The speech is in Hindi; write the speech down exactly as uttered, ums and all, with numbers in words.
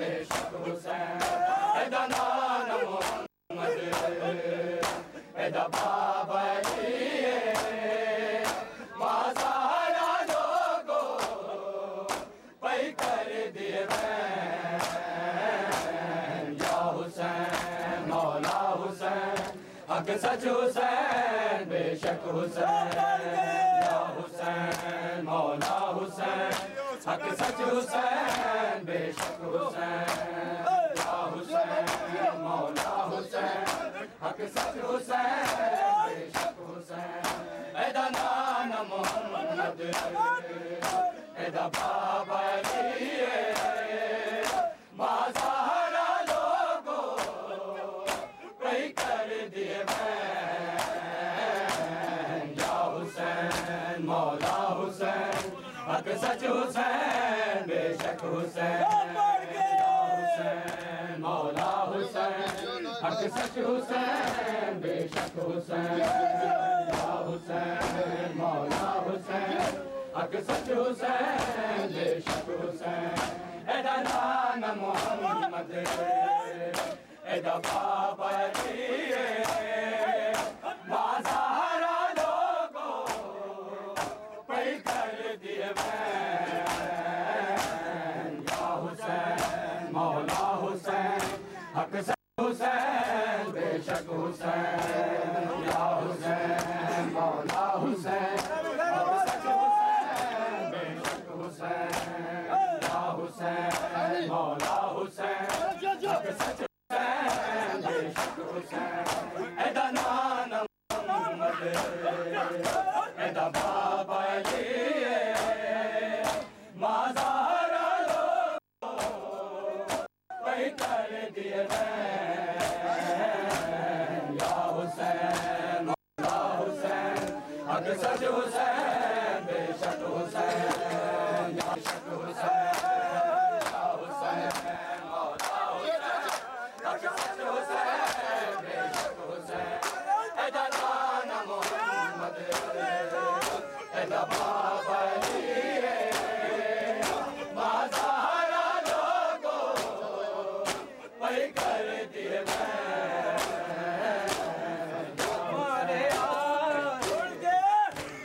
बेशक हुसैन एदा नाम मोहम्मद एदा बाबा जी माज़ारा लोगो पै कर दिए या हुसैन मौला हुसैन हक सच हुसैन बेशक हुसैन या हुसैन मौला हुसैन हक सच हुसैन बेशक हुसैन या हुसैन मौला हुसैन हक सच हुसैन बेशक हुसैन एदा नाम मोहम्मद एदा बाबा जी माज़ारा लोगो पै कर दिए या हुसैन मौला हुसैन हक सच हुसैन बेशक हुसैन या हुसैन मौला हुसैन हक सच हुसैन बेशक हुसैन या हुसैन मौला हुसैन हक सच हुसैन बेशक हुसैन एदा नाम मोहम्मद एदा बाबा जी माज़ारा लोगो पै कर दिए या हुसैन मौला हुसैन हक सच हुसैन बेशक हुसैन या हुसैन मौला हुसैन हक सच हुसैन बेशक हुसैन या हुसैन मौला हुसैन हक सच हुसैन बेशक हुसैन एदा नाम मोहम्मद एदा बाबा जी माज़ारा लोगो पै कर दिए या हुसैन मौला हुसैन हक सच हुसैन बेशक हुसैन